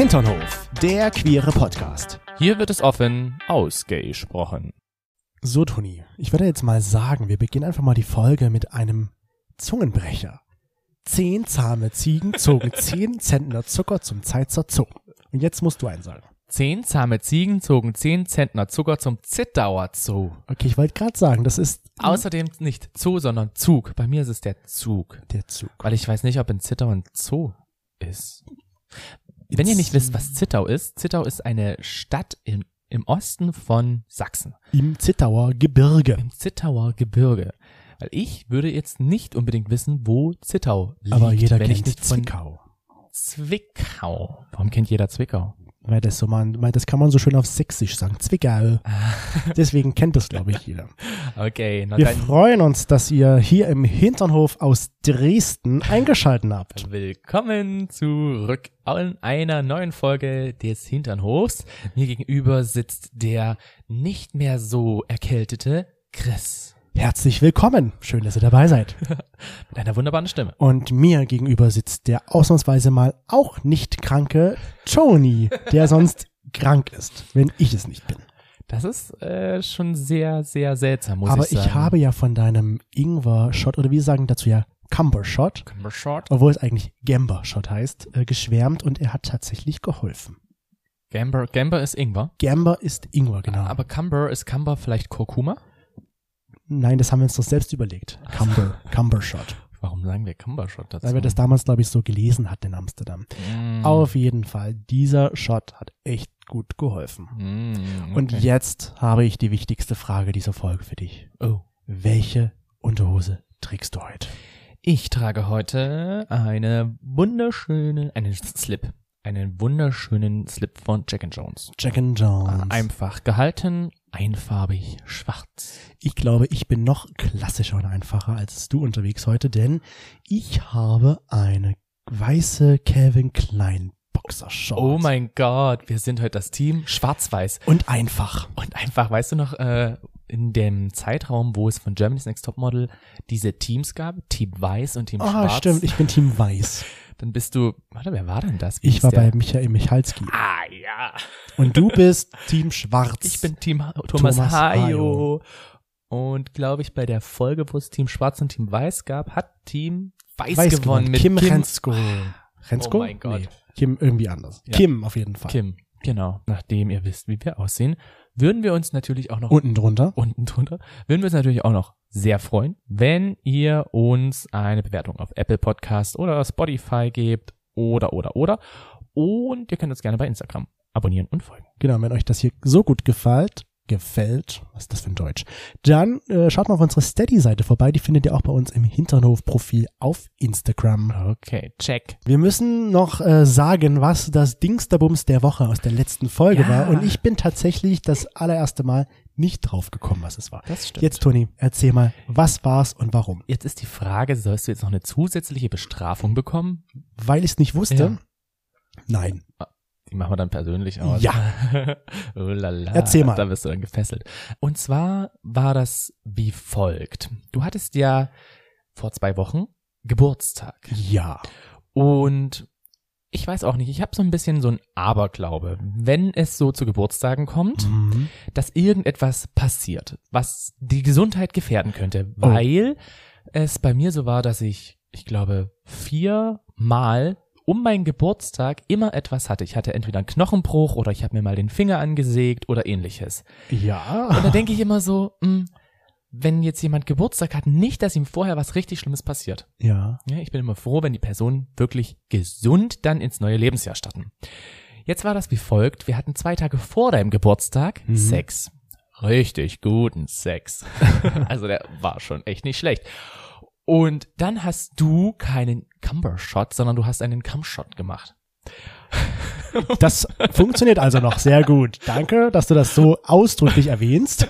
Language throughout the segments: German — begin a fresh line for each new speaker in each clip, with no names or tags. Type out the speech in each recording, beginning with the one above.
Hinternhof, der queere Podcast.
Hier wird es offen ausgesprochen.
So, Toni, ich würde jetzt mal sagen, wir beginnen einfach mal die Folge mit einem Zungenbrecher. 10 zahme Ziegen zogen 10 Zentner Zucker zum Zeitzer Zoo. Und jetzt musst du einen sagen.
10 zahme Ziegen zogen 10 Zentner Zucker zum Zittauer Zoo.
Okay, ich wollte gerade sagen, das ist...
Außerdem nicht Zoo, sondern Zug. Bei mir ist es der Zug.
Der Zug.
Weil ich weiß nicht, ob in Zittau ein Zoo ist. Wenn ihr nicht wisst, was Zittau ist eine Stadt im Osten von Sachsen.
Im Zittauer Gebirge.
Im Zittauer Gebirge. Weil ich würde jetzt nicht unbedingt wissen, wo Zittau liegt.
Aber jeder
wenn ich
kennt
nicht von
Zwickau.
Zwickau. Warum kennt jeder Zwickau?
Weil das kann man so schön auf Sächsisch sagen. Zwickau. Deswegen kennt das, glaube ich, jeder.
Okay.
Wir freuen uns, dass ihr hier im Hinternhof aus Dresden eingeschaltet habt.
Willkommen zurück in einer neuen Folge des Hinternhofs. Mir gegenüber sitzt der nicht mehr so erkältete Chris.
Herzlich willkommen. Schön, dass ihr dabei seid.
Mit einer wunderbaren Stimme.
Und mir gegenüber sitzt der ausnahmsweise mal auch nicht kranke Tony, der sonst krank ist, wenn ich es nicht bin.
Das ist schon sehr, sehr seltsam, muss
Aber
ich sagen.
ich habe ja von deinem Ingwer-Shot, oder wir sagen dazu ja Camber-Shot, obwohl es eigentlich Gamber-Shot heißt, geschwärmt und er hat tatsächlich geholfen.
Gamber ist Ingwer.
Gamber ist Ingwer, genau.
Aber ist Camber vielleicht Kurkuma?
Nein, das haben wir uns doch selbst überlegt. Camber-Shot.
Warum sagen wir Camber-Shot dazu?
Weil wir das damals, glaube ich, so gelesen hatten in Amsterdam. Auf jeden Fall, dieser Shot hat echt gut geholfen.
Okay.
Und jetzt habe ich die wichtigste Frage dieser Folge für dich.
Oh.
Welche Unterhose trägst du heute?
Ich trage heute einen wunderschönen Slip von Jack & Jones.
Jack & Jones.
Einfach gehalten, einfarbig, schwarz.
Ich glaube, ich bin noch klassischer und einfacher als du unterwegs heute, denn ich habe eine weiße Calvin Klein Boxershort.
Oh mein Gott, wir sind heute das Team schwarz-weiß.
Und einfach.
Und einfach, weißt du noch, in dem Zeitraum, wo es von Germany's Next Topmodel diese Teams gab, Team Weiß und Team Schwarz.
Ah, stimmt, ich bin Team Weiß.
Dann bist du, wer war denn das?
Ich war bei Michael Michalski.
Ah, ja.
Und du bist Team Schwarz.
Ich bin Team Thomas Hayo. Und glaube ich, bei der Folge, wo es Team Schwarz und Team Weiß gab, hat Team Weiß gewonnen mit
Kim Rensko. Rensko?
Oh mein Gott.
Nee, Kim irgendwie anders. Ja. Kim auf jeden Fall.
Kim, genau. Nachdem ihr wisst, wie wir aussehen, würden wir uns natürlich auch noch
unten drunter,
würden wir uns natürlich auch noch sehr freuen, wenn ihr uns eine Bewertung auf Apple Podcast oder Spotify gebt oder. Und ihr könnt uns gerne bei Instagram abonnieren und folgen.
Genau, wenn euch das hier so gut gefällt, was ist das für ein Deutsch? Dann schaut mal auf unsere Steady-Seite vorbei, die findet ihr auch bei uns im Hinternhof-Profil auf Instagram.
Okay, check.
Wir müssen noch sagen, was das Dingsterbums der Woche aus der letzten Folge war, und ich bin tatsächlich das allererste Mal nicht drauf gekommen, was es war.
Das stimmt.
Jetzt, Toni, erzähl mal, was war's und warum?
Jetzt ist die Frage, sollst du jetzt noch eine zusätzliche Bestrafung bekommen?
Weil ich es nicht wusste?
Ja.
Nein.
Die machen wir dann persönlich aus.
Ja.
Oh lala.
Erzähl mal.
Da wirst du dann gefesselt. Und zwar war das wie folgt. Du hattest ja vor 2 Wochen Geburtstag.
Ja.
Und ich weiß auch nicht, ich habe so ein bisschen so ein Aberglaube, wenn es so zu Geburtstagen kommt, dass irgendetwas passiert, was die Gesundheit gefährden könnte, weil es bei mir so war, dass ich glaube, 4 Mal um meinen Geburtstag immer etwas hatte. Ich hatte entweder einen Knochenbruch oder ich habe mir mal den Finger angesägt oder ähnliches.
Ja.
Und da denke ich immer so, wenn jetzt jemand Geburtstag hat, nicht, dass ihm vorher was richtig Schlimmes passiert.
Ja.
Ja, ich bin immer froh, wenn die Personen wirklich gesund dann ins neue Lebensjahr starten. Jetzt war das wie folgt. Wir hatten 2 Tage vor deinem Geburtstag Sex. Richtig guten Sex. Also der war schon echt nicht schlecht. Und dann hast du keinen Camber-Shot, sondern du hast einen Cum-Shot gemacht.
Das funktioniert also noch sehr gut. Danke, dass du das so ausdrücklich erwähnst.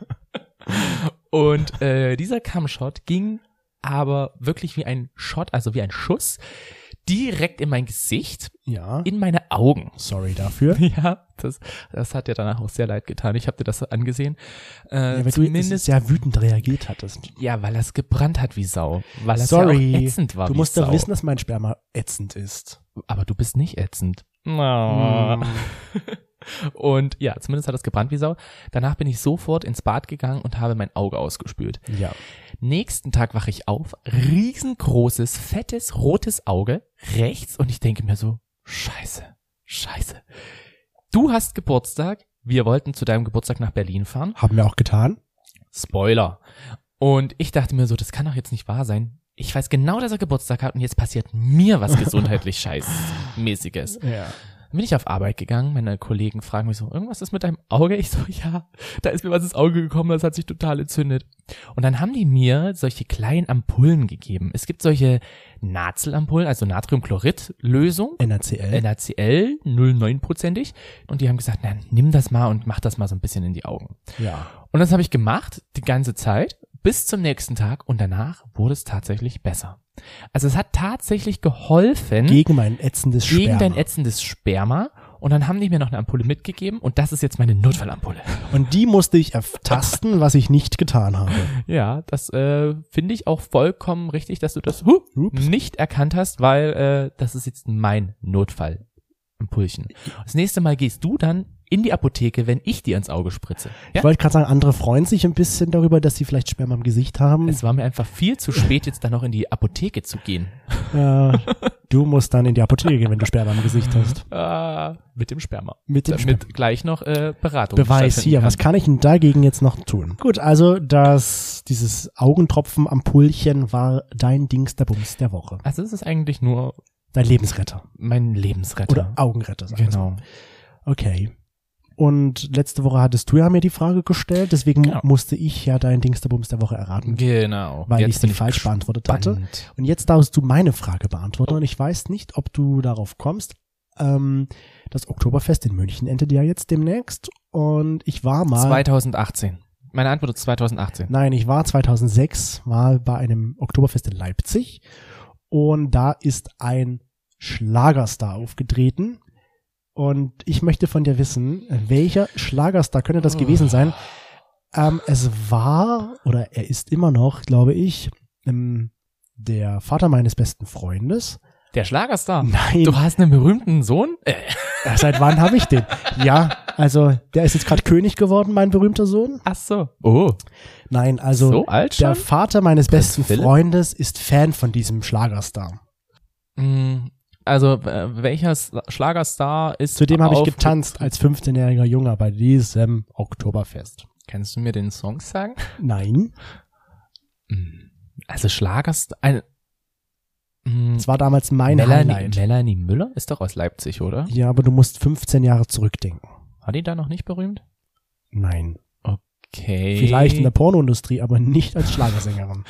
Und dieser Cum-Shot ging aber wirklich wie ein Shot, also wie ein Schuss, direkt in mein Gesicht, in meine Augen.
Sorry dafür.
Ja, das hat dir danach auch sehr leid getan. Ich habe dir das angesehen.
Ja, weil du sehr wütend reagiert hattest.
Ja, weil das gebrannt hat wie Sau. Weil das ja auch ätzend war
du
wie
musst
Sau.
doch wissen, dass mein Sperma ätzend ist.
Aber du bist nicht ätzend. Oh. Und ja, zumindest hat es gebrannt wie Sau. Danach bin ich sofort ins Bad gegangen und habe mein Auge ausgespült.
Ja.
Nächsten Tag wache ich auf, riesengroßes, fettes, rotes Auge rechts und ich denke mir so, Scheiße. Du hast Geburtstag, wir wollten zu deinem Geburtstag nach Berlin fahren.
Haben wir auch getan.
Spoiler. Und ich dachte mir so, das kann doch jetzt nicht wahr sein. Ich weiß genau, dass er Geburtstag hat und jetzt passiert mir was gesundheitlich Scheißmäßiges.
Ja.
Dann bin ich auf Arbeit gegangen, meine Kollegen fragen mich so, irgendwas ist mit deinem Auge? Ich so, ja, da ist mir was ins Auge gekommen, das hat sich total entzündet. Und dann haben die mir solche kleinen Ampullen gegeben. Es gibt solche Nazelampullen, also Natriumchlorid-Lösung. NaCl, 0,9%ig. Und die haben gesagt, na, nimm das mal und mach das mal so ein bisschen in die Augen.
Ja.
Und das habe ich gemacht, die ganze Zeit, bis zum nächsten Tag und danach wurde es tatsächlich besser. Also es hat tatsächlich geholfen.
Gegen mein ätzendes Sperma.
Gegen dein ätzendes Sperma. Und dann haben die mir noch eine Ampulle mitgegeben und das ist jetzt meine Notfallampulle.
Und die musste ich ertasten, was ich nicht getan habe.
Ja, das finde ich auch vollkommen richtig, dass du das nicht erkannt hast, weil das ist jetzt mein Notfallampulchen. Das nächste Mal gehst du dann in die Apotheke, wenn ich dir ins Auge spritze. Ja?
Ich wollte gerade sagen, andere freuen sich ein bisschen darüber, dass sie vielleicht Sperma im Gesicht haben.
Es war mir einfach viel zu spät, jetzt dann noch in die Apotheke zu gehen.
Du musst dann in die Apotheke, wenn du Sperma im Gesicht hast.
Mit dem Sperma.
Mit dem
Damit gleich noch Beratung.
Beweis hier, was kann ich denn dagegen jetzt noch tun? Gut, also dieses Augentropfen-Ampullchen war dein Dingsterbums der Woche.
Also es ist eigentlich nur
dein Lebensretter.
Mein Lebensretter.
Oder Augenretter.
Genau.
Okay. Und letzte Woche hattest du ja mir die Frage gestellt, deswegen musste ich ja dein Dingsterbums der Woche erraten.
Genau.
Weil ich sie falsch beantwortet hatte. Und jetzt darfst du meine Frage beantworten und ich weiß nicht, ob du darauf kommst. Das Oktoberfest in München endet ja jetzt demnächst und ich war mal...
2018. Meine Antwort ist 2018.
Nein, ich war 2006 mal bei einem Oktoberfest in Leipzig und da ist ein Schlagerstar aufgetreten. Und ich möchte von dir wissen, welcher Schlagerstar könnte das gewesen sein? Es war, oder er ist immer noch, glaube ich, der Vater meines besten Freundes.
Der Schlagerstar?
Nein.
Du hast einen berühmten Sohn?
Seit wann habe ich den? Ja, also der ist jetzt gerade König geworden, mein berühmter Sohn.
Ach so. Oh.
Nein, also
so alt schon?
Der Vater meines besten Freundes ist Fan von diesem Schlagerstar.
Also, welcher Schlagerstar ist...
Zu dem habe ich getanzt als 15-jähriger Junge bei diesem Oktoberfest.
Kannst du mir den Song sagen?
Nein.
Also Schlagerstar...
Es war damals mein Highlight.
Melanie Müller ist doch aus Leipzig, oder?
Ja, aber du musst 15 Jahre zurückdenken.
War die da noch nicht berühmt?
Nein.
Okay.
Vielleicht in der Pornoindustrie, aber nicht als Schlagersängerin.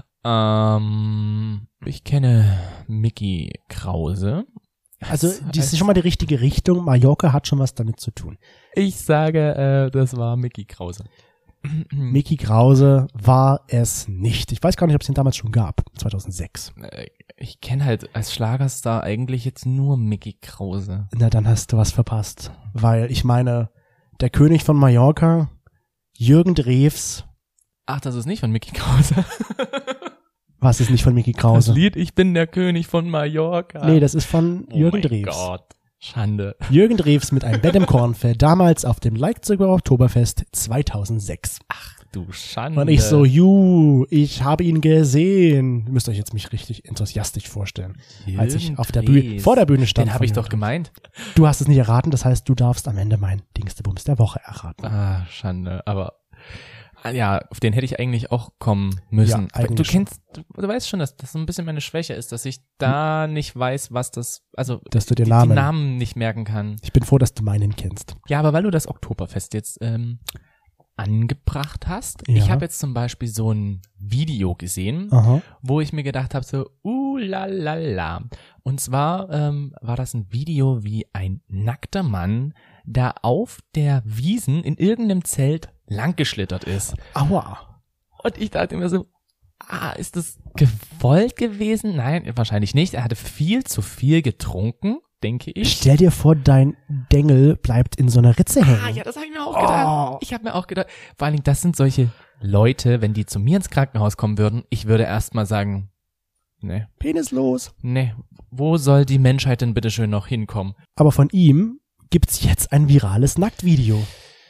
Ich kenne Micky Krause.
Also, das ist schon mal die richtige Richtung. Mallorca hat schon was damit zu tun.
Ich sage, das war Micky Krause.
Micky Krause war es nicht. Ich weiß gar nicht, ob es ihn damals schon gab, 2006.
Ich kenne halt als Schlagerstar eigentlich jetzt nur Micky Krause.
Na, dann hast du was verpasst. Weil, ich meine, der König von Mallorca, Jürgen Drews.
Ach, das ist nicht von Micky Krause.
Was ist nicht von Micky Krause?
Das Lied Ich bin der König von Mallorca.
Nee, das ist von Jürgen Drews.
Oh Gott, Schande.
Jürgen Drews mit einem Bett im Kornfeld, damals auf dem Leipziger Oktoberfest 2006.
Ach du Schande.
Und ich so, ich habe ihn gesehen. Ihr müsst euch jetzt mich richtig enthusiastisch vorstellen.
Jürgen
als ich auf der Bühne, vor der Bühne stand.
Den habe ich doch gemeint.
Du hast es nicht erraten, das heißt, du darfst am Ende mein Dingstebums der Woche erraten.
Ah, Schande, aber... Ja, auf den hätte ich eigentlich auch kommen müssen.
Ja,
aber du weißt schon, dass das so ein bisschen meine Schwäche ist, dass ich da nicht weiß, was das, also
dass du
die Namen nicht merken kann.
Ich bin froh, dass du meinen kennst.
Ja, aber weil du das Oktoberfest jetzt angebracht hast,
ja.
Ich habe jetzt zum Beispiel so ein Video gesehen, wo ich mir gedacht habe, so, la la la. Und zwar war das ein Video, wie ein nackter Mann da auf der Wiesn in irgendeinem Zelt langgeschlittert ist.
Aua.
Und ich dachte mir so, ist das gewollt gewesen? Nein, wahrscheinlich nicht. Er hatte viel zu viel getrunken, denke ich.
Stell dir vor, dein Dengel bleibt in so einer Ritze hängen.
Ja, das habe ich mir auch gedacht. Ich habe mir auch gedacht, vor allen Dingen, das sind solche Leute, wenn die zu mir ins Krankenhaus kommen würden, ich würde erstmal sagen, Nee.
Penislos.
Nee. Wo soll die Menschheit denn bitteschön noch hinkommen?
Aber von ihm gibt's jetzt ein virales Nacktvideo.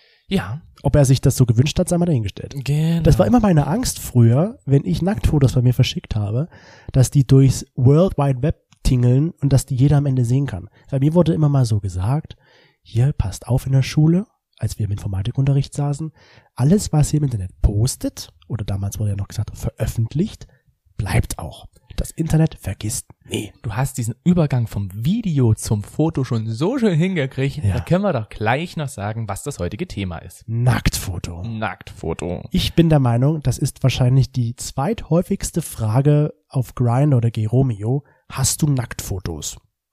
Ja.
Ob er sich das so gewünscht hat, sei mal dahingestellt.
Genau.
Das war immer meine Angst früher, wenn ich Nacktfotos bei mir verschickt habe, dass die durchs World Wide Web tingeln und dass die jeder am Ende sehen kann. Bei mir wurde immer mal so gesagt, hier, passt auf in der Schule, als wir im Informatikunterricht saßen, alles, was ihr im Internet postet, oder damals wurde ja noch gesagt, veröffentlicht, bleibt auch. Das Internet vergisst nie.
Du hast diesen Übergang vom Video zum Foto schon so schön hingekriegt.
Ja.
Da können wir doch gleich noch sagen, was das heutige Thema ist.
Nacktfoto.
Nacktfoto.
Ich bin der Meinung, das ist wahrscheinlich die zweithäufigste Frage auf Grindr oder Geromeo. Hast du Nacktfotos?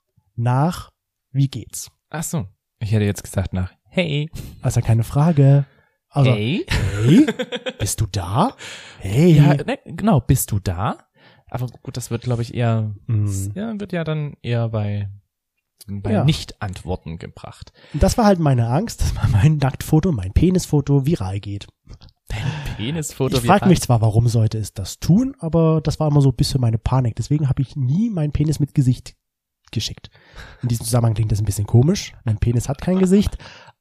Nach, wie geht's?
Ach so. Ich hätte jetzt gesagt nach, hey.
Also keine Frage. Also,
Hey.
Hey? Bist du da? Hey.
Ja, ne, genau, bist du da? Aber gut, das wird, glaube ich, eher, wird ja dann eher bei
Ja.
Nicht-Antworten gebracht.
Und das war halt meine Angst, dass mein Nacktfoto, mein Penisfoto viral geht.
Dein Penisfoto.
Ich frage mich zwar, warum sollte es das tun, aber das war immer so ein bisschen meine Panik. Deswegen habe ich nie meinen Penis mit Gesicht geschickt. In diesem Zusammenhang klingt das ein bisschen komisch. Mein Penis hat kein Gesicht,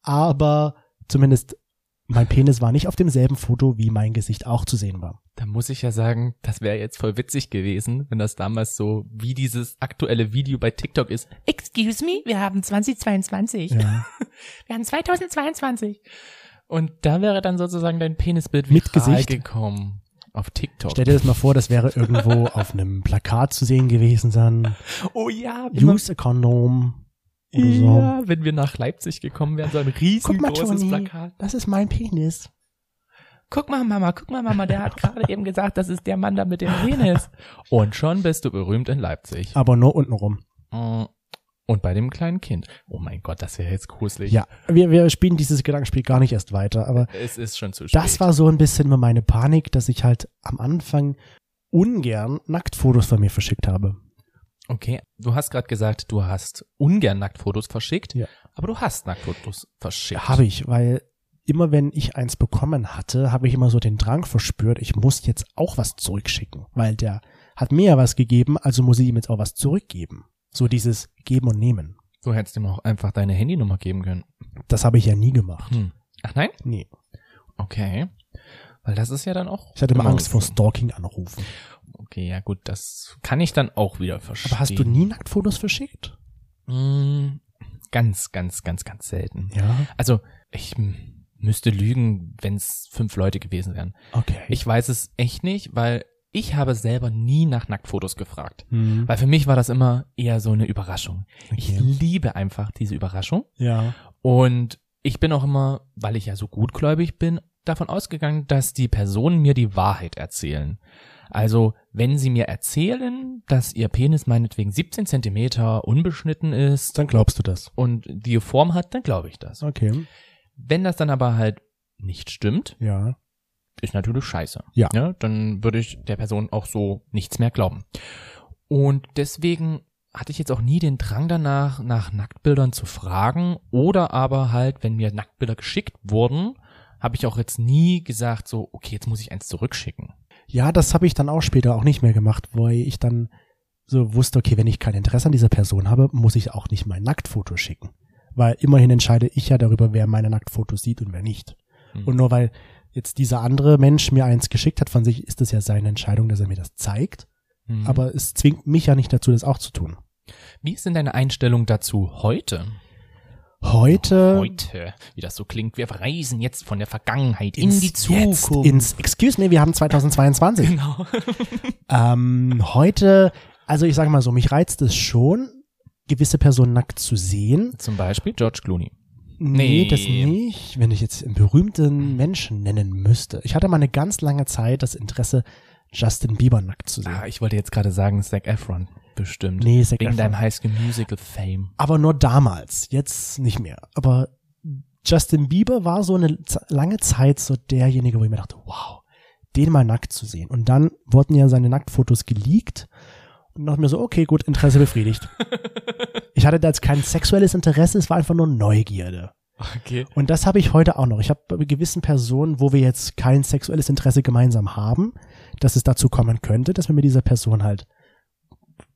aber zumindest mein Penis war nicht auf demselben Foto, wie mein Gesicht auch zu sehen war.
Da muss ich ja sagen, das wäre jetzt voll witzig gewesen, wenn das damals so wie dieses aktuelle Video bei TikTok ist. Excuse me, wir haben 2022.
Ja.
Wir haben 2022. Und da wäre dann sozusagen dein Penisbild
Mit
viral
Gesicht.
gekommen auf TikTok.
Stell dir das mal vor, das wäre irgendwo auf einem Plakat zu sehen gewesen dann.
Oh ja,
Use a condom. Oder so.
ja, wenn wir nach Leipzig gekommen wären, so ein
Guck mal,
riesengroßes
Toni,
Plakat.
das ist mein Penis.
Guck mal, Mama, der hat gerade eben gesagt, das ist der Mann da mit dem Penis. Und schon bist du berühmt in Leipzig.
Aber nur untenrum.
Und bei dem kleinen Kind. Oh mein Gott, das wäre jetzt gruselig.
Ja, wir spielen dieses Gedankenspiel gar nicht erst weiter, aber
Es ist schon zu spät.
das war so ein bisschen immer meine Panik, dass ich halt am Anfang ungern Nacktfotos von mir verschickt habe.
Okay, du hast gerade gesagt, du hast ungern Nacktfotos verschickt,
Ja.
aber du hast Nacktfotos verschickt.
Habe ich, weil immer wenn ich eins bekommen hatte, habe ich immer so den Drang verspürt, ich muss jetzt auch was zurückschicken, weil der hat mir ja was gegeben, also muss ich ihm jetzt auch was zurückgeben. So dieses Geben und Nehmen.
Du hättest ihm auch einfach deine Handynummer geben können.
Das habe ich ja nie gemacht.
Ach nein?
Nee.
Okay. Weil das ist ja dann auch...
Ich hatte immer
immer
Angst vor
so.
Stalking-Anrufen.
Okay, ja gut, das kann ich dann auch wieder verstehen.
Aber hast du nie Nacktfotos verschickt?
Ganz selten.
Ja.
Also, ich müsste lügen, wenn es 5 Leute gewesen wären.
Okay.
Ich weiß es echt nicht, weil ich habe selber nie nach Nacktfotos gefragt.
Hm.
Weil für mich war das immer eher so eine Überraschung. Ich
Okay.
liebe einfach diese Überraschung.
Ja.
Und ich bin auch immer, weil ich ja so gutgläubig bin, davon ausgegangen, dass die Personen mir die Wahrheit erzählen. Also, wenn sie mir erzählen, dass ihr Penis meinetwegen 17 Zentimeter unbeschnitten ist
Dann glaubst du das.
und die Form hat, dann glaube ich das.
Okay.
Wenn das dann aber halt nicht stimmt,
Ja.
ist natürlich scheiße.
Ja.
Dann würde ich der Person auch so nichts mehr glauben. Und deswegen hatte ich jetzt auch nie den Drang danach, nach Nacktbildern zu fragen oder aber halt, wenn mir Nacktbilder geschickt wurden, habe ich auch jetzt nie gesagt so, okay, jetzt muss ich eins zurückschicken.
Ja, das habe ich dann auch später auch nicht mehr gemacht, weil ich dann so wusste, okay, wenn ich kein Interesse an dieser Person habe, muss ich auch nicht mein Nacktfoto schicken. Weil immerhin entscheide ich ja darüber, wer meine Nacktfotos sieht und wer nicht. Und nur weil jetzt dieser andere Mensch mir eins geschickt hat, von sich ist es ja seine Entscheidung, dass er mir das zeigt.
Mhm.
Aber es zwingt mich ja nicht dazu, das auch zu tun.
Wie ist denn deine Einstellung dazu heute?
Heute
Wie das so klingt, wir reisen jetzt von der Vergangenheit in die
Jetzt
Zukunft.
excuse me, wir haben 2022.
Genau.
Heute, also ich sage mal so, mich reizt es schon, gewisse Personen nackt zu sehen.
Zum Beispiel George Clooney.
Nee,
Nee.
das nicht, wenn ich jetzt einen berühmten Menschen nennen müsste. Ich hatte mal eine ganz lange Zeit das Interesse, Justin Bieber nackt zu sehen.
Ich wollte jetzt gerade sagen Zac Efron. Bestimmt.
Nee, Zac
Wegen
Efron.
deinem High School Musical Fame.
Aber nur damals, jetzt nicht mehr. Aber Justin Bieber war so eine lange Zeit so derjenige, wo ich mir dachte, wow, den mal nackt zu sehen. Und dann wurden ja seine Nacktfotos geleakt und dachte mir so, okay, gut, Interesse befriedigt. Ich hatte da jetzt kein sexuelles Interesse, es war einfach nur Neugierde.
Okay.
Und das habe ich heute auch noch. Ich habe bei gewissen Personen, wo wir jetzt kein sexuelles Interesse gemeinsam haben, dass es dazu kommen könnte, dass wir mit dieser Person halt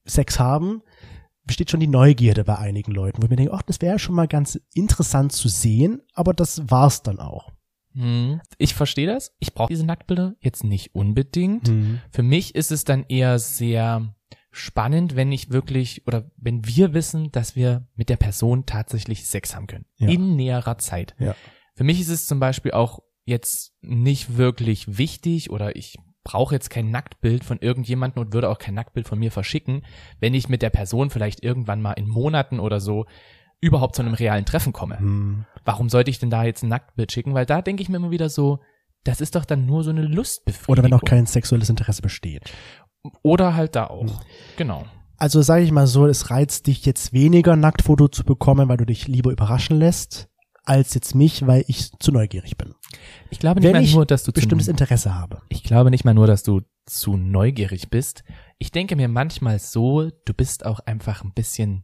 Sex haben, besteht schon die Neugierde bei einigen Leuten, wo ich mir denke, ach, das wäre schon mal ganz interessant zu sehen, aber das war's dann auch.
Ich verstehe das. Ich brauche diese Nacktbilder jetzt nicht unbedingt. Für mich ist es dann eher sehr spannend, wenn ich wirklich oder wenn wir wissen, dass wir mit der Person tatsächlich Sex haben können. Ja. In näherer Zeit. Ja. Für mich ist es zum Beispiel auch jetzt nicht wirklich wichtig oder ich brauche jetzt kein Nacktbild von irgendjemandem und würde auch kein Nacktbild von mir verschicken, wenn ich mit der Person vielleicht irgendwann mal in Monaten oder so überhaupt zu einem realen Treffen komme. Warum sollte ich denn da jetzt ein Nacktbild schicken? Weil da denke ich mir immer wieder so, das ist doch dann nur so eine Lustbefriedigung.
Oder wenn auch kein sexuelles Interesse besteht.
Oder halt da auch. Genau.
Also sage ich mal so, es reizt dich jetzt weniger, ein Nacktfoto zu bekommen, weil du dich lieber überraschen lässt, als jetzt mich, weil ich zu neugierig bin.
Ich glaube nicht mal nur, dass du
bestimmtes Interesse habe.
Ich glaube nicht mal nur, dass du zu neugierig bist. Ich denke mir manchmal so, du bist auch einfach ein bisschen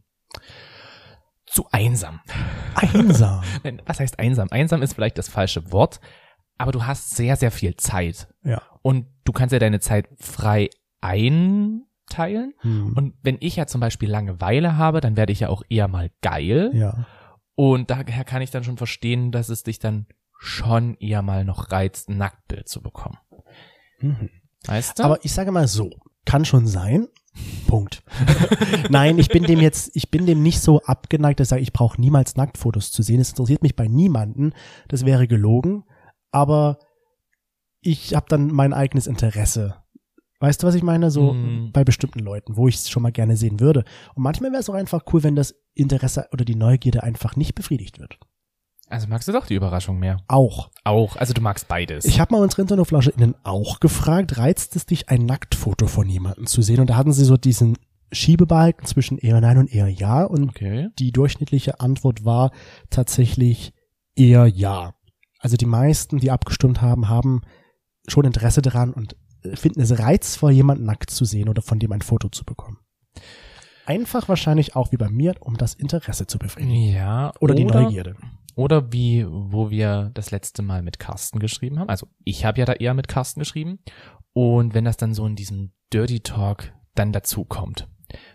zu einsam.
Einsam?
Was heißt einsam? Einsam ist vielleicht das falsche Wort, aber du hast sehr, sehr viel Zeit.
Ja.
Und du kannst ja deine Zeit frei einteilen. Und wenn ich ja zum Beispiel Langeweile habe, dann werde ich ja auch eher mal geil.
Ja.
Und daher kann ich dann schon verstehen, dass es dich dann schon eher mal noch reizt, ein Nacktbild zu bekommen. Weißt du?
Aber ich sage mal so, kann schon sein. Punkt. Nein, ich bin dem nicht so abgeneigt, dass ich sage, ich brauche niemals Nacktfotos zu sehen. Es interessiert mich bei niemanden. Das wäre gelogen. Aber ich habe dann mein eigenes Interesse. Weißt du, was ich meine? So bei bestimmten Leuten, wo ich es schon mal gerne sehen würde. Und manchmal wäre es auch einfach cool, wenn das Interesse oder die Neugierde einfach nicht befriedigt wird.
Also magst du doch die Überraschung mehr?
Auch.
Also du magst beides.
Ich habe mal unsere InterNoFlascheInnen auch gefragt, reizt es dich, ein Nacktfoto von jemandem zu sehen? Und da hatten sie so diesen Schiebebalken zwischen eher nein und eher ja. Und die durchschnittliche Antwort war tatsächlich eher ja. Also die meisten, die abgestimmt haben, haben schon Interesse daran und finden es reizvoll, jemanden nackt zu sehen oder von dem ein Foto zu bekommen. Einfach wahrscheinlich auch wie bei mir, um das Interesse zu befriedigen.
Ja.
Oder die Neugierde.
Oder wo wir das letzte Mal mit Carsten geschrieben haben. Also ich habe ja da eher mit Carsten geschrieben. Und wenn das dann so in diesem Dirty Talk dann dazu kommt.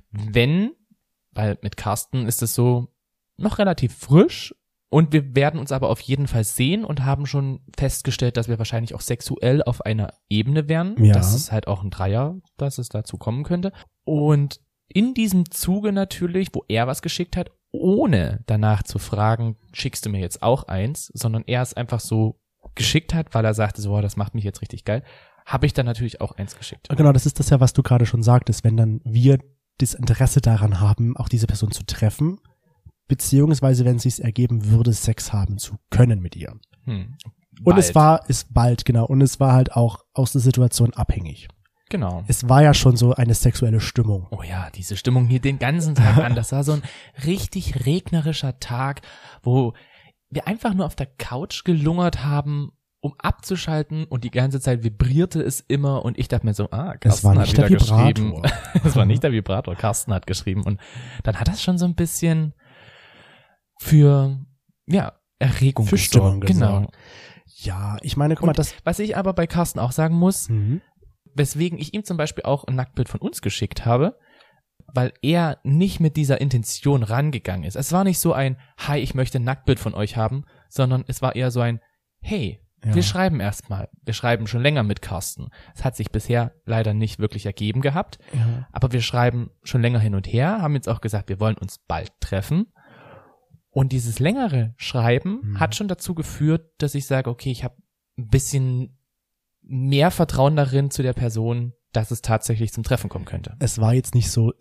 Weil mit Carsten ist es so noch relativ frisch und wir werden uns aber auf jeden Fall sehen und haben schon festgestellt, dass wir wahrscheinlich auch sexuell auf einer Ebene wären. Ja. Das ist halt auch ein Dreier, dass es dazu kommen könnte. Und in diesem Zuge natürlich, wo er was geschickt hat, ohne danach zu fragen, schickst du mir jetzt auch eins, sondern er es einfach so geschickt hat, weil er sagte, so, das macht mich jetzt richtig geil, habe ich dann natürlich auch eins geschickt.
Genau, das ist das ja, was du gerade schon sagtest, wenn dann wir das Interesse daran haben, auch diese Person zu treffen, beziehungsweise wenn es sich ergeben würde, Sex haben zu können mit ihr. Und es war halt auch aus der Situation abhängig.
Genau.
Es war ja schon so eine sexuelle Stimmung.
Oh ja, diese Stimmung hier den ganzen Tag an. Das war so ein richtig regnerischer Tag, wo wir einfach nur auf der Couch gelungert haben, um abzuschalten und die ganze Zeit vibrierte es immer und ich dachte mir so, Carsten hat wieder geschrieben. Das war nicht der Vibrator, Carsten hat geschrieben und dann hat das schon so ein bisschen für, Erregung
für Stimmung
genau.
Ja, ich meine, guck mal,
was ich aber bei Carsten auch sagen muss, weswegen ich ihm zum Beispiel auch ein Nacktbild von uns geschickt habe, weil er nicht mit dieser Intention rangegangen ist. Es war nicht so ein, hi, ich möchte ein Nacktbild von euch haben, sondern es war eher so ein, hey, wir schreiben erstmal. Wir schreiben schon länger mit Carsten. Es hat sich bisher leider nicht wirklich ergeben gehabt, aber wir schreiben schon länger hin und her, haben jetzt auch gesagt, wir wollen uns bald treffen. Und dieses längere Schreiben hat schon dazu geführt, dass ich sage, okay, ich habe ein bisschen mehr Vertrauen darin zu der Person, dass es tatsächlich zum Treffen kommen könnte.
Es war jetzt nicht so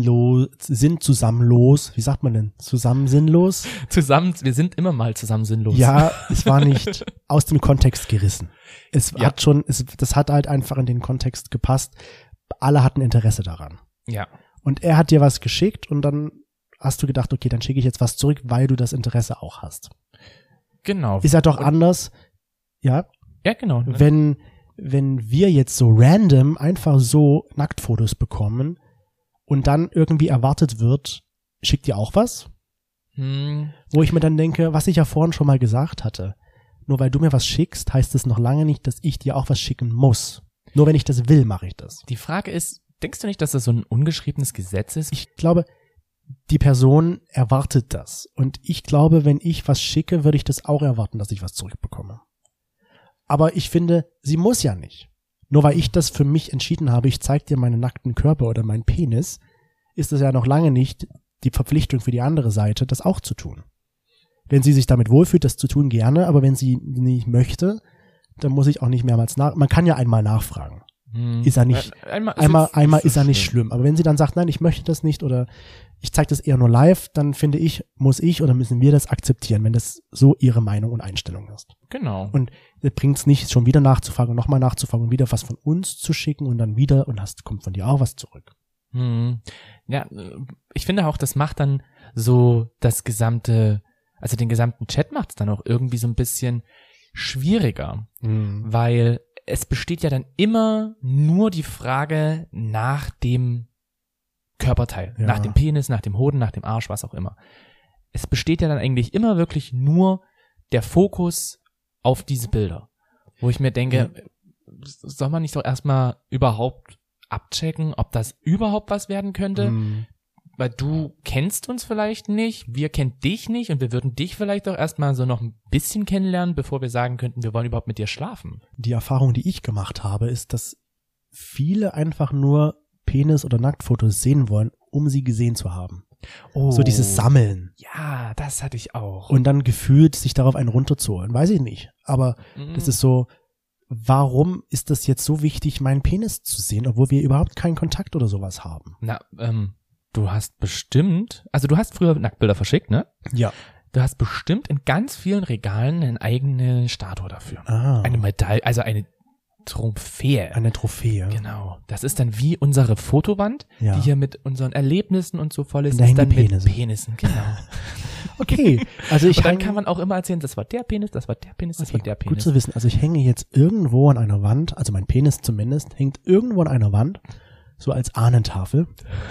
zusammenlos. Wie sagt man denn? Sinnlos?
Wir sind immer mal zusammen sinnlos.
Ja, es war nicht aus dem Kontext gerissen. Das hat halt einfach in den Kontext gepasst. Alle hatten Interesse daran.
Ja.
Und er hat dir was geschickt und dann hast du gedacht, okay, dann schicke ich jetzt was zurück, weil du das Interesse auch hast.
Genau.
Ist ja doch anders, ja?
Ja, genau.
Wenn wir jetzt so random einfach so Nacktfotos bekommen und dann irgendwie erwartet wird, schickt ihr auch was? Wo ich mir dann denke, was ich ja vorhin schon mal gesagt hatte, nur weil du mir was schickst, heißt es noch lange nicht, dass ich dir auch was schicken muss. Nur wenn ich das will, mache ich das.
Die Frage ist, denkst du nicht, dass das so ein ungeschriebenes Gesetz ist?
Ich glaube, die Person erwartet das. Und ich glaube, wenn ich was schicke, würde ich das auch erwarten, dass ich was zurückbekomme. Aber ich finde, sie muss ja nicht. Nur weil ich das für mich entschieden habe, ich zeige dir meinen nackten Körper oder meinen Penis, ist es ja noch lange nicht die Verpflichtung für die andere Seite, das auch zu tun. Wenn sie sich damit wohlfühlt, das zu tun, gerne, aber wenn sie nicht möchte, dann muss ich auch nicht mehrmals man kann ja einmal nachfragen. Ist ja nicht, einmal ist ja nicht schlimm. Aber wenn sie dann sagt, nein, ich möchte das nicht oder ich zeige das eher nur live, dann finde ich, muss ich oder müssen wir das akzeptieren, wenn das so ihre Meinung und Einstellung ist.
Genau.
Und es bringt es nicht, schon wieder nachzufragen und nochmal nachzufragen und wieder was von uns zu schicken und dann wieder und kommt von dir auch was zurück.
Ja, ich finde auch, das macht dann so also den gesamten Chat macht es dann auch irgendwie so ein bisschen schwieriger, weil es besteht ja dann immer nur die Frage nach dem Körperteil, nach dem Penis, nach dem Hoden, nach dem Arsch, was auch immer. Es besteht ja dann eigentlich immer wirklich nur der Fokus auf diese Bilder, wo ich mir denke, soll man nicht doch erstmal überhaupt abchecken, ob das überhaupt was werden könnte? Weil du kennst uns vielleicht nicht, wir kennen dich nicht und wir würden dich vielleicht auch erstmal so noch ein bisschen kennenlernen, bevor wir sagen könnten, wir wollen überhaupt mit dir schlafen.
Die Erfahrung, die ich gemacht habe, ist, dass viele einfach nur Penis- oder Nacktfotos sehen wollen, um sie gesehen zu haben.
Oh.
So dieses Sammeln.
Ja, das hatte ich auch.
Und dann gefühlt sich darauf einen runterzuholen. Weiß ich nicht. Aber das ist so, warum ist das jetzt so wichtig, meinen Penis zu sehen, obwohl wir überhaupt keinen Kontakt oder sowas haben?
Du hast bestimmt, also du hast früher Nacktbilder verschickt, ne?
Ja.
Du hast bestimmt in ganz vielen Regalen eine eigene Statue dafür. Eine Medaille, also eine Trophäe.
Eine Trophäe.
Genau. Das ist dann wie unsere Fotowand, die hier mit unseren Erlebnissen und so voll ist.
Da
ist dann
hängen
mit Penissen, genau.
Okay. Also
und dann kann man auch immer erzählen, das war der Penis, das war der Penis, das war der Penis.
Gut zu wissen. Also ich hänge jetzt irgendwo an einer Wand, also mein Penis zumindest, hängt irgendwo an einer Wand, so als Ahnentafel.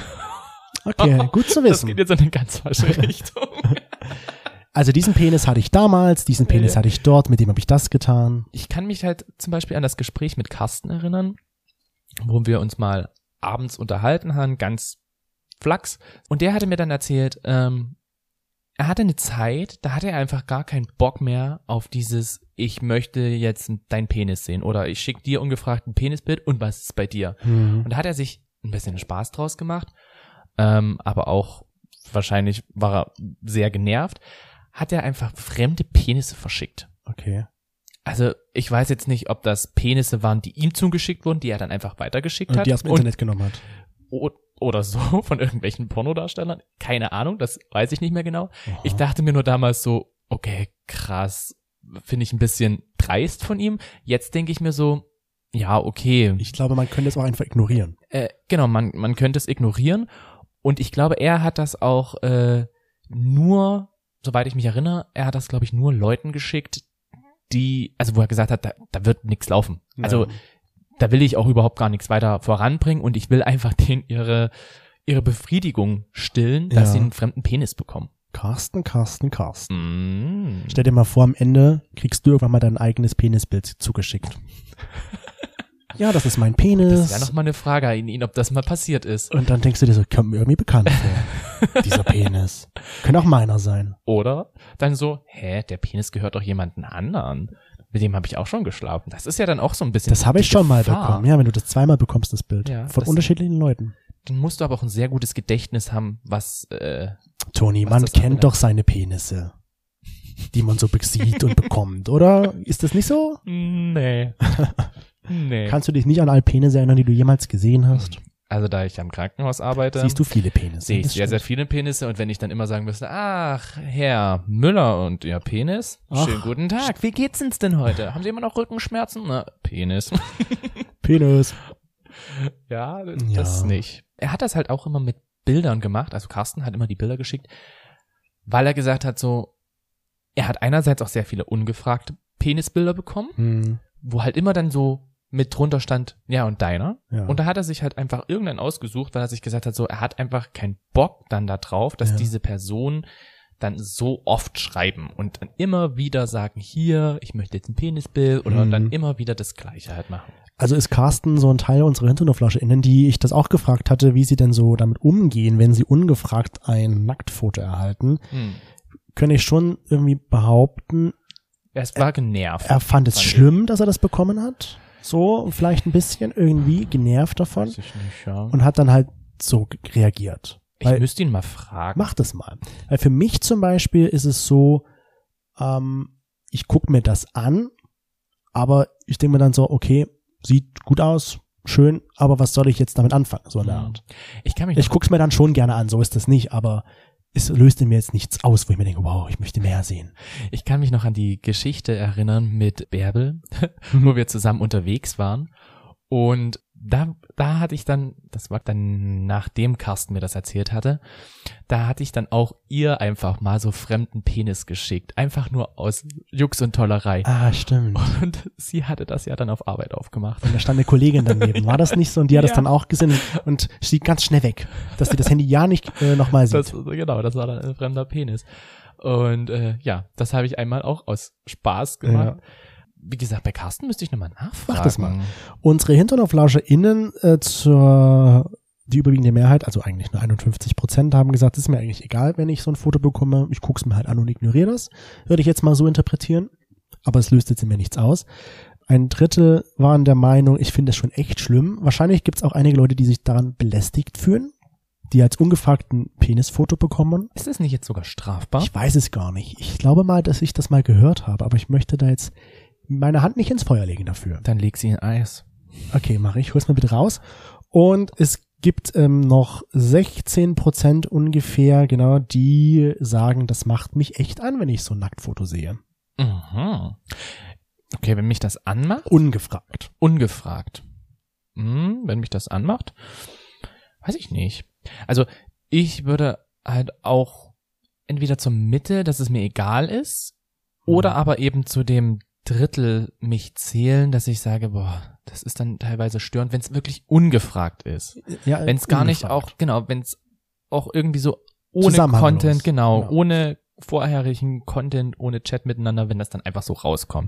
Okay, gut zu wissen.
Das geht jetzt in eine ganz falsche Richtung.
Also diesen Penis hatte ich damals, diesen Penis hatte ich dort, mit dem habe ich das getan.
Ich kann mich halt zum Beispiel an das Gespräch mit Carsten erinnern, wo wir uns mal abends unterhalten haben, ganz flachs. Und der hatte mir dann erzählt, er hatte eine Zeit, da hatte er einfach gar keinen Bock mehr auf dieses, ich möchte jetzt deinen Penis sehen oder ich schicke dir ungefragt ein Penisbild und was ist bei dir? Und da hat er sich ein bisschen Spaß draus gemacht, aber auch wahrscheinlich war er sehr genervt, hat er einfach fremde Penisse verschickt.
Okay.
Also ich weiß jetzt nicht, ob das Penisse waren, die ihm zugeschickt wurden, die er dann einfach weitergeschickt hat.
Die aus dem Internet genommen hat.
Oder so, von irgendwelchen Pornodarstellern. Keine Ahnung, das weiß ich nicht mehr genau.
Aha.
Ich dachte mir nur damals so, okay, krass, finde ich ein bisschen dreist von ihm. Jetzt denke ich mir so, ja, okay.
Ich glaube, man könnte es auch einfach ignorieren.
Genau, man könnte es ignorieren. Und ich glaube, er hat das auch nur, soweit ich mich erinnere, er hat das, glaube ich, nur Leuten geschickt, wo er gesagt hat, da wird nichts laufen. Ja. Also da will ich auch überhaupt gar nichts weiter voranbringen und ich will einfach denen ihre Befriedigung stillen, dass sie einen fremden Penis bekommen.
Carsten. Stell dir mal vor, am Ende kriegst du irgendwann mal dein eigenes Penisbild zugeschickt. Ja, das ist mein Penis.
Das wäre nochmal eine Frage an ihn, ob das mal passiert ist.
Und dann denkst du dir so, kommt mir irgendwie bekannt vor. Dieser Penis. Könnte auch meiner sein.
Oder dann so, der Penis gehört doch jemanden anderen. Mit dem habe ich auch schon geschlafen. Das ist ja dann auch so ein bisschen.
Das habe ich schon mal bekommen. Ja, wenn du das zweimal bekommst, das Bild. Ja, von unterschiedlichen Leuten.
Dann musst du aber auch ein sehr gutes Gedächtnis haben, was
Toni, man kennt doch seine Penisse, die man so sieht und bekommt, oder? Ist das nicht so?
Nee.
Kannst du dich nicht an alle Penisse erinnern, die du jemals gesehen hast?
Also da ich am Krankenhaus arbeite,
siehst du viele Penisse.
Sehe ich sehr, sehr viele Penisse und wenn ich dann immer sagen müsste, ach, Herr Müller und Ihr Penis, schönen guten Tag, wie geht's uns denn heute? Haben Sie immer noch Rückenschmerzen? Na, Penis.
Penis.
Ja, das nicht. Er hat das halt auch immer mit Bildern gemacht, also Carsten hat immer die Bilder geschickt, weil er gesagt hat so, er hat einerseits auch sehr viele ungefragte Penisbilder bekommen, wo halt immer dann so mit drunter stand, ja, und deiner. Ja. Und da hat er sich halt einfach irgendeinen ausgesucht, weil er sich gesagt hat, so, er hat einfach keinen Bock dann da drauf, dass diese Person dann so oft schreiben und dann immer wieder sagen, hier, ich möchte jetzt ein Penisbild oder dann immer wieder das Gleiche halt machen.
Also ist Carsten so ein Teil unserer HinternoflauscherInnen, die ich das auch gefragt hatte, wie sie denn so damit umgehen, wenn sie ungefragt ein Nacktfoto erhalten. Könnte ich schon irgendwie behaupten,
Er war genervt.
er fand es schlimm, dass er das bekommen hat. So, vielleicht ein bisschen irgendwie genervt davon.
Weiß ich nicht, ja.
Und hat dann halt so reagiert.
Ich müsste ihn mal fragen.
Mach das mal. Weil für mich zum Beispiel ist es so, ich gucke mir das an, aber ich denke mir dann so, okay, sieht gut aus, schön, aber was soll ich jetzt damit anfangen? So in der Art. Ich gucke es mir dann schon gerne an, so ist das nicht, aber es löst in mir jetzt nichts aus, wo ich mir denke, wow, ich möchte mehr sehen.
Ich kann mich noch an die Geschichte erinnern mit Bärbel, wo wir zusammen unterwegs waren. Und da hatte ich dann, das war dann nachdem Carsten mir das erzählt hatte, da hatte ich dann auch ihr einfach mal so fremden Penis geschickt. Einfach nur aus Jux und Tollerei.
Ah, stimmt.
Und sie hatte das ja dann auf Arbeit aufgemacht.
Und da stand eine Kollegin daneben. War das nicht so? Und die hat das dann auch gesehen und stieg ganz schnell weg, dass sie das Handy ja nicht nochmal sieht.
Genau, das war dann ein fremder Penis. Und das habe ich einmal auch aus Spaß gemacht. Ja. Wie gesagt, bei Carsten müsste ich nochmal nachfragen.
Mach das mal. Unsere HinternoflauscherInnen die überwiegende Mehrheit, also eigentlich nur 51%, haben gesagt, es ist mir eigentlich egal, wenn ich so ein Foto bekomme. Ich gucke es mir halt an und ignoriere das. Würde ich jetzt mal so interpretieren. Aber es löst jetzt in mir nichts aus. Ein Drittel waren der Meinung, ich finde das schon echt schlimm. Wahrscheinlich gibt es auch einige Leute, die sich daran belästigt fühlen, die als ungefragt ein Penisfoto bekommen.
Ist das nicht jetzt sogar strafbar?
Ich weiß es gar nicht. Ich glaube mal, dass ich das mal gehört habe, aber ich möchte da jetzt meine Hand nicht ins Feuer legen dafür.
Dann leg sie in Eis.
Okay, mache ich. Hol's mal bitte raus. Und es gibt noch 16% ungefähr, genau, die sagen, das macht mich echt an, wenn ich so ein Nacktfoto sehe.
Mhm. Okay, wenn mich das anmacht?
Ungefragt.
Wenn mich das anmacht? Weiß ich nicht. Also ich würde halt auch entweder zur Mitte, dass es mir egal ist, oder aber eben zu dem Drittel mich zählen, dass ich sage, boah, das ist dann teilweise störend, wenn es wirklich ungefragt ist.
Ja,
wenn es gar nicht auch, genau, wenn es auch irgendwie so ohne Content, genau, ohne vorherigen Content, ohne Chat miteinander, wenn das dann einfach so rauskommt.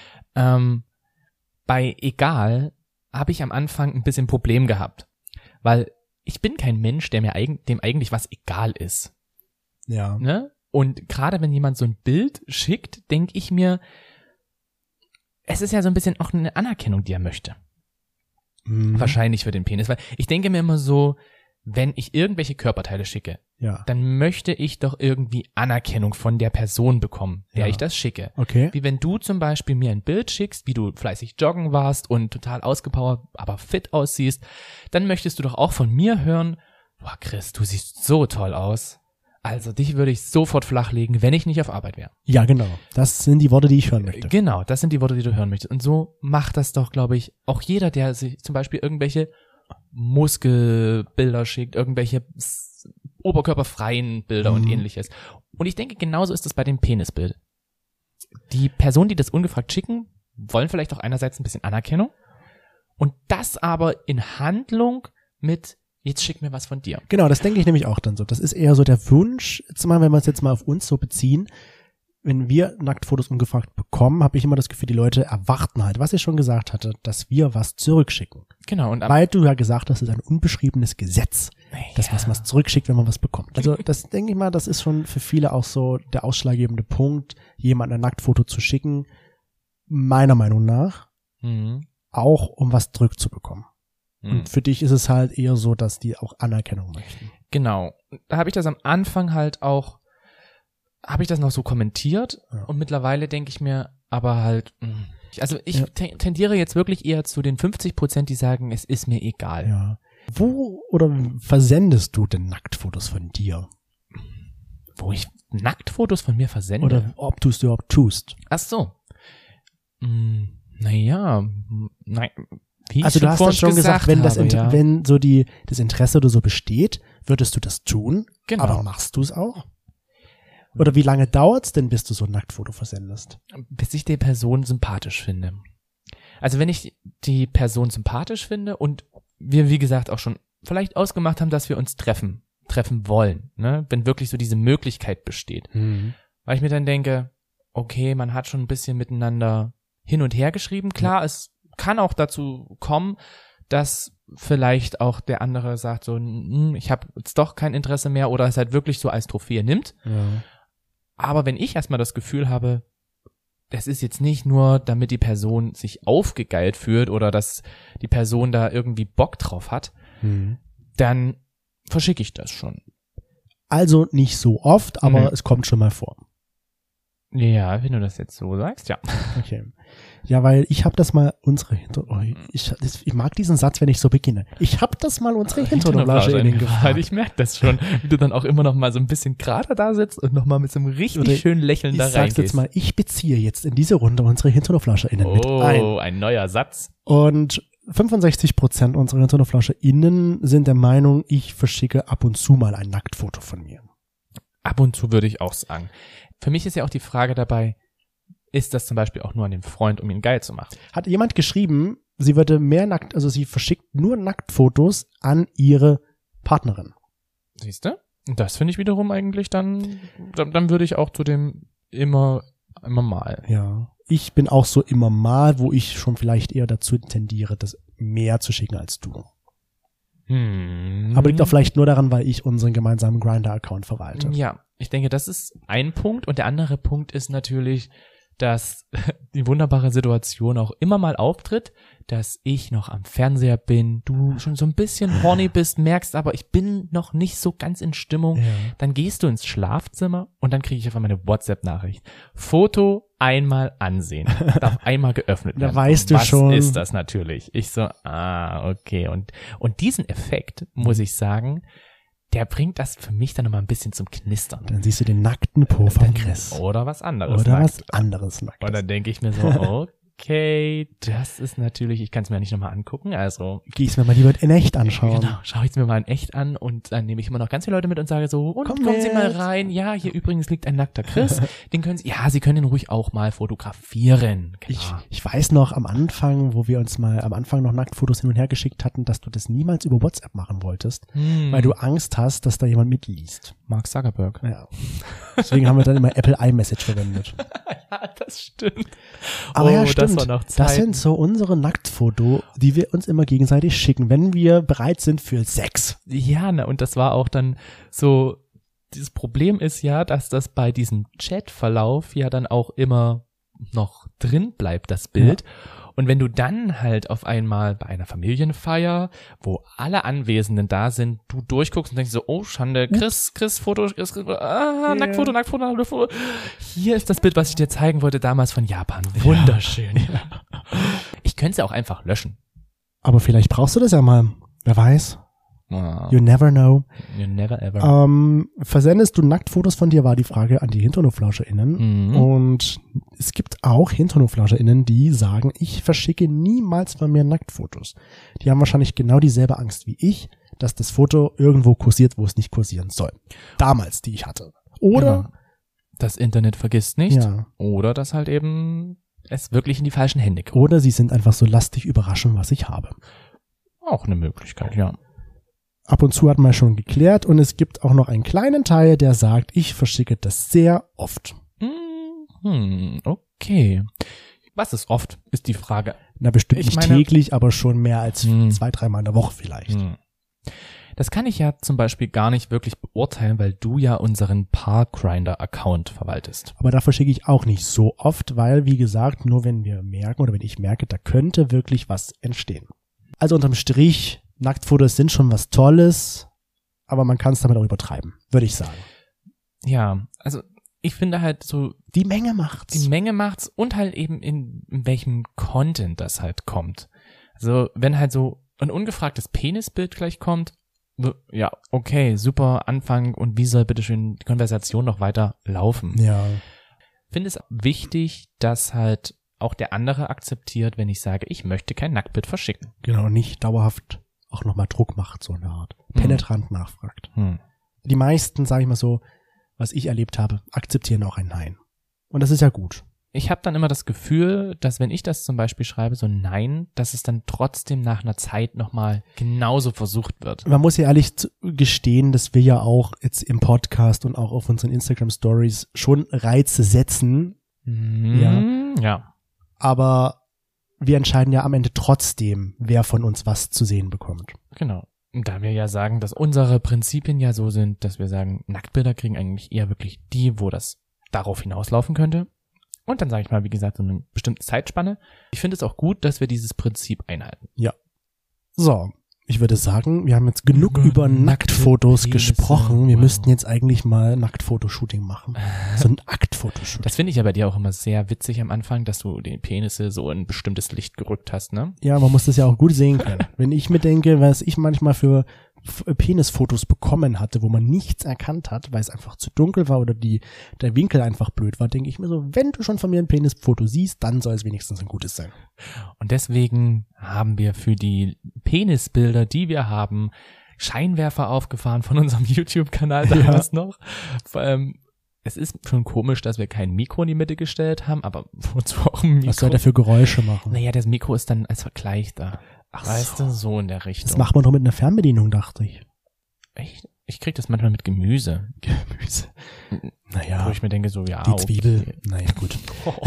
Bei egal habe ich am Anfang ein bisschen Problem gehabt, weil ich bin kein Mensch, dem eigentlich was egal ist.
Ja.
Ne? Und gerade wenn jemand so ein Bild schickt, denke ich mir, es ist ja so ein bisschen auch eine Anerkennung, die er möchte. Wahrscheinlich für den Penis, weil ich denke mir immer so, wenn ich irgendwelche Körperteile schicke, dann möchte ich doch irgendwie Anerkennung von der Person bekommen, der ich das schicke.
Okay.
Wie wenn du zum Beispiel mir ein Bild schickst, wie du fleißig joggen warst und total ausgepowert, aber fit aussiehst, dann möchtest du doch auch von mir hören, boah Chris, du siehst so toll aus. Also dich würde ich sofort flachlegen, wenn ich nicht auf Arbeit wäre.
Ja, genau. Das sind die Worte, die ich hören möchte.
Genau, das sind die Worte, die du hören möchtest. Und so macht das doch, glaube ich, auch jeder, der sich zum Beispiel irgendwelche Muskelbilder schickt, irgendwelche oberkörperfreien Bilder und ähnliches. Und ich denke, genauso ist es bei dem Penisbild. Die Personen, die das ungefragt schicken, wollen vielleicht auch einerseits ein bisschen Anerkennung und das aber in Handlung mit jetzt schick mir was von dir.
Genau, das denke ich nämlich auch dann so. Das ist eher so der Wunsch, zumal wenn wir es jetzt mal auf uns so beziehen, wenn wir Nacktfotos ungefragt bekommen, habe ich immer das Gefühl, die Leute erwarten halt, was ich schon gesagt hatte, dass wir was zurückschicken.
Genau. Und
weil du ja gesagt hast, es ist ein unbeschriebenes Gesetz, dass man was zurückschickt, wenn man was bekommt. Also das denke ich mal, das ist schon für viele auch so der ausschlaggebende Punkt, jemand ein Nacktfoto zu schicken, meiner Meinung nach, auch um was zurückzubekommen. Und für dich ist es halt eher so, dass die auch Anerkennung möchten.
Genau. Da habe ich das am Anfang halt auch, habe ich das noch so kommentiert und mittlerweile denke ich mir aber halt, also ich tendiere jetzt wirklich eher zu den 50%, die sagen, es ist mir egal.
Ja. Wo oder versendest du denn Nacktfotos von dir?
Wo ich Nacktfotos von mir versende?
Oder ob du es überhaupt tust?
Ach so. Naja, nein. Wie
also du hast ja schon gesagt, wenn wenn so das Interesse oder so besteht, würdest du das tun,
genau.
Aber machst du es auch? Oder wie lange dauert's denn, bis du so ein Nacktfoto versendest?
Bis ich die Person sympathisch finde. Also wenn ich die Person sympathisch finde und wir, wie gesagt, auch schon vielleicht ausgemacht haben, dass wir uns treffen wollen, ne? Wenn wirklich so diese Möglichkeit besteht. Weil ich mir dann denke, okay, man hat schon ein bisschen miteinander hin und her geschrieben. Klar, es kann auch dazu kommen, dass vielleicht auch der andere sagt so, ich habe jetzt doch kein Interesse mehr oder es halt wirklich so als Trophäe nimmt.
Ja.
Aber wenn ich erstmal das Gefühl habe, das ist jetzt nicht nur, damit die Person sich aufgegeilt fühlt oder dass die Person da irgendwie Bock drauf hat, dann verschicke ich das schon.
Also nicht so oft, aber es kommt schon mal vor.
Ja, wenn du das jetzt so sagst, ja.
Okay. Ja, weil ich habe das mal ich mag diesen Satz, wenn ich so beginne. Ich habe das mal unsere Hinterhoflasche in gefragt.
Ich merke das schon, wie du dann auch immer noch mal so ein bisschen gerade da sitzt und noch mal mit so einem richtig schönen Lächeln da reingehst. Ich sag's
jetzt mal, ich beziehe jetzt in diese Runde unsere HinternoflascherInnen mit ein.
Oh, ein neuer Satz.
Und 65% unserer HinternoflascherInnen sind der Meinung, ich verschicke ab und zu mal ein Nacktfoto von mir.
Ab und zu würde ich auch sagen. Für mich ist ja auch die Frage dabei, ist das zum Beispiel auch nur an dem Freund, um ihn geil zu machen?
Hat jemand geschrieben, sie würde sie verschickt nur Nacktfotos an ihre Partnerin.
Siehst du? Und das finde ich wiederum eigentlich dann würde ich auch zu dem immer mal.
Ja. Ich bin auch so immer mal, wo ich schon vielleicht eher dazu tendiere, das mehr zu schicken als du. Aber liegt auch vielleicht nur daran, weil ich unseren gemeinsamen Grindr-Account verwalte.
Ja, ich denke, das ist ein Punkt. Und der andere Punkt ist natürlich, dass die wunderbare Situation auch immer mal auftritt, dass ich noch am Fernseher bin, du schon so ein bisschen horny bist, merkst aber, ich bin noch nicht so ganz in Stimmung. Ja. Dann gehst du ins Schlafzimmer und dann kriege ich einfach meine WhatsApp-Nachricht. Foto einmal ansehen. Darf einmal geöffnet werden.
Da weißt du schon.
Was ist das natürlich? Ich so, okay. Und diesen Effekt, muss ich sagen, der bringt das für mich dann nochmal ein bisschen zum Knistern.
Dann siehst du den nackten Po von Chris.
Oder was anderes.
Nacktes.
Und dann denke ich mir so, okay, das ist natürlich, ich kann es mir nicht nochmal angucken, also.
Geh ich es mir mal lieber in echt anschauen.
Genau, schaue ich es mir mal in echt an und dann nehme ich immer noch ganz viele Leute mit und sage so, und kommen Sie mal rein, ja, hier übrigens liegt ein nackter Chris, Sie können ihn ruhig auch mal fotografieren.
Genau. Ich weiß noch am Anfang, wo wir uns mal am Anfang noch Nacktfotos hin und her geschickt hatten, dass du das niemals über WhatsApp machen wolltest, weil du Angst hast, dass da jemand mitliest.
Mark Zuckerberg.
Ja. Deswegen haben wir dann immer Apple iMessage verwendet.
Ja, das stimmt.
Aber ja, stimmt. Das sind so unsere Nacktfoto, die wir uns immer gegenseitig schicken, wenn wir bereit sind für Sex.
Ja, und das war auch dann so, dieses Problem ist ja, dass das bei diesem Chatverlauf ja dann auch immer noch drin bleibt, das Bild. Ja. Und wenn du dann halt auf einmal bei einer Familienfeier, wo alle Anwesenden da sind, du durchguckst und denkst so, oh Schande, Chris, Foto, Nacktfoto. Hier ist das Bild, was ich dir zeigen wollte damals von Japan. Wunderschön. Ja. Ich könnte es ja auch einfach löschen.
Aber vielleicht brauchst du das ja mal. Wer weiß. You never know.
You never ever.
Versendest du Nacktfotos von dir, war die Frage an die HinternoflauscherInnen. Und es gibt auch HinternoflauscherInnen, die sagen, ich verschicke niemals von mir Nacktfotos. Die haben wahrscheinlich genau dieselbe Angst wie ich, dass das Foto irgendwo kursiert, wo es nicht kursieren soll. Damals, die ich hatte. Oder
genau. Das Internet vergisst nicht. Ja. Oder dass halt eben es wirklich in die falschen Hände kommt.
Oder sie sind einfach so lastig überraschen, was ich habe.
Auch eine Möglichkeit, ja.
Ab und zu hat man schon geklärt und es gibt auch noch einen kleinen Teil, der sagt, ich verschicke das sehr oft.
Okay. Was ist oft, ist die Frage.
Na, bestimmt nicht täglich, aber schon mehr als 2-3 Mal in der Woche vielleicht.
Das kann ich ja zum Beispiel gar nicht wirklich beurteilen, weil du ja unseren Parkgrinder-Account verwaltest.
Aber da verschicke ich auch nicht so oft, weil, wie gesagt, nur wenn wir merken oder wenn ich merke, da könnte wirklich was entstehen. Also unterm Strich, Nacktfotos sind schon was Tolles, aber man kann es damit auch übertreiben, würde ich sagen.
Ja, also ich finde halt so,
die Menge macht's
und halt eben in welchem Content das halt kommt. Also wenn halt so ein ungefragtes Penisbild gleich kommt, ja, okay, super Anfang und wie soll bitteschön die Konversation noch weiter laufen?
Ja.
Ich finde es wichtig, dass halt auch der andere akzeptiert, wenn ich sage, ich möchte kein Nacktbild verschicken.
Genau, nicht dauerhaft auch nochmal Druck macht, so eine Art. Penetrant nachfragt. Die meisten, sage ich mal so, was ich erlebt habe, akzeptieren auch ein Nein. Und das ist ja gut.
Ich habe dann immer das Gefühl, dass wenn ich das zum Beispiel schreibe, so Nein, dass es dann trotzdem nach einer Zeit nochmal genauso versucht wird.
Man muss ja ehrlich gestehen, dass wir ja auch jetzt im Podcast und auch auf unseren Instagram-Stories schon Reize setzen.
Ja.
Aber wir entscheiden ja am Ende trotzdem, wer von uns was zu sehen bekommt.
Genau. Und da wir ja sagen, dass unsere Prinzipien ja so sind, dass wir sagen, Nacktbilder kriegen eigentlich eher wirklich die, wo das darauf hinauslaufen könnte. Und dann sage ich mal, wie gesagt, so eine bestimmte Zeitspanne. Ich finde es auch gut, dass wir dieses Prinzip einhalten.
Ja. So, ich würde sagen, wir haben jetzt genug über Nacktfotos gesprochen. Wir müssten jetzt eigentlich mal Nacktfotoshooting machen. So ein Aktfotoshooting.
Das finde ich ja bei dir auch immer sehr witzig am Anfang, dass du den Penisse so in ein bestimmtes Licht gerückt hast, ne?
Ja, man muss das ja auch gut sehen können. Wenn ich mir denke, was ich manchmal für Penisfotos bekommen hatte, wo man nichts erkannt hat, weil es einfach zu dunkel war oder der Winkel einfach blöd war, denke ich mir so, wenn du schon von mir ein Penisfoto siehst, dann soll es wenigstens ein gutes sein.
Und deswegen haben wir für die Penisbilder, die wir haben, Scheinwerfer aufgefahren von unserem YouTube-Kanal damals noch. Vor allem, es ist schon komisch, dass wir kein Mikro in die Mitte gestellt haben, aber wozu auch ein Mikro?
Was soll der für Geräusche machen?
Naja, das Mikro ist dann als Vergleich da. Ach, weißt du, so in der Richtung.
Das macht man doch mit einer Fernbedienung, dachte ich.
Echt? Ich krieg das manchmal mit Gemüse.
Gemüse. Naja.
Wo ich mir denke so, ja,
die Zwiebel. Okay. Naja, gut.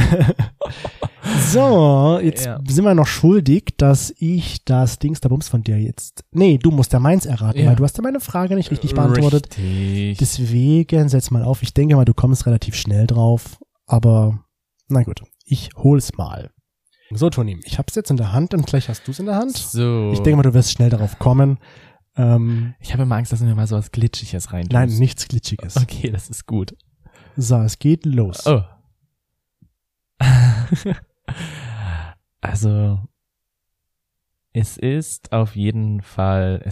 So, jetzt sind wir noch schuldig, dass ich das Dingsda-Bums von dir jetzt... Nee, du musst ja meins erraten, weil du hast ja meine Frage nicht richtig beantwortet.
Richtig.
Deswegen, setz mal auf. Ich denke mal, du kommst relativ schnell drauf. Aber, na gut, ich hol's mal. So, Toni, ich hab's jetzt in der Hand und gleich hast du's in der Hand.
So.
Ich denke mal, du wirst schnell darauf kommen.
Ich habe immer Angst, dass du mir mal so was Glitschiges rein tust.
Nein, nichts Glitschiges.
Okay, das ist gut.
So, es geht los.
Oh. Also, es ist auf jeden Fall,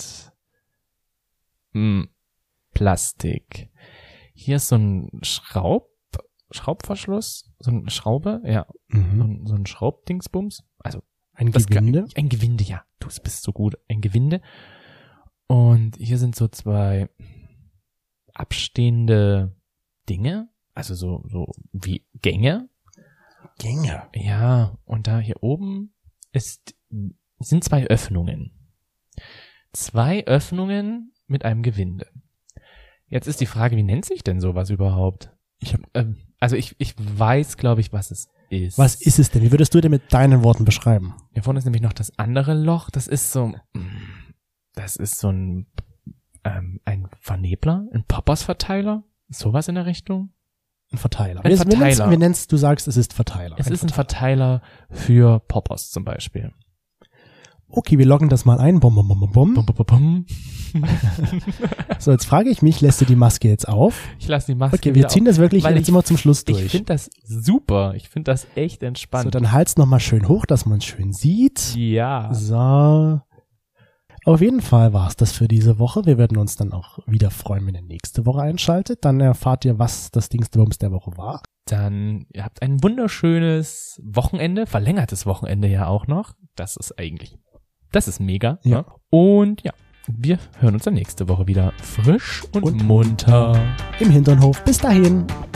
Plastik. Hier ist so ein Schraubverschluss, so eine Schraube, ja, so ein Schraubdingsbums, also
ein Gewinde?
Ein Gewinde, ja, du bist so gut, ein Gewinde. Und hier sind so zwei abstehende Dinge, also so wie Gänge.
Gänge?
Ja, und da hier oben sind zwei Öffnungen. Zwei Öffnungen mit einem Gewinde. Jetzt ist die Frage, wie nennt sich denn sowas überhaupt? Ich weiß, glaube ich, was es ist. Was ist es denn? Wie würdest du denn mit deinen Worten beschreiben? Hier vorne ist nämlich noch das andere Loch. Das ist so ein Vernebler, ein Poppers-Verteiler, sowas in der Richtung. Ein Verteiler. Wir nennen es, du sagst, es ist Verteiler. Es ist ein Verteiler für Poppers zum Beispiel. Okay, wir loggen das mal ein. Bom, bom, bom, bom, bom. Bom, bom, bom. So, jetzt frage ich mich, lässt du die Maske jetzt auf? Ich lasse die Maske Okay, wir ziehen das wirklich jetzt immer zum Schluss durch. Ich finde das super. Ich finde das echt entspannt. So, dann halt's nochmal schön hoch, dass man es schön sieht. Ja. So. Auf jeden Fall war's das für diese Woche. Wir werden uns dann auch wieder freuen, wenn ihr nächste Woche einschaltet. Dann erfahrt ihr, was das Dingsbums der Woche war. Dann, ihr habt ein wunderschönes Wochenende, verlängertes Wochenende ja auch noch. Das ist mega. Ja. Und ja, wir hören uns dann nächste Woche wieder frisch und munter. Im Hinternhof. Bis dahin.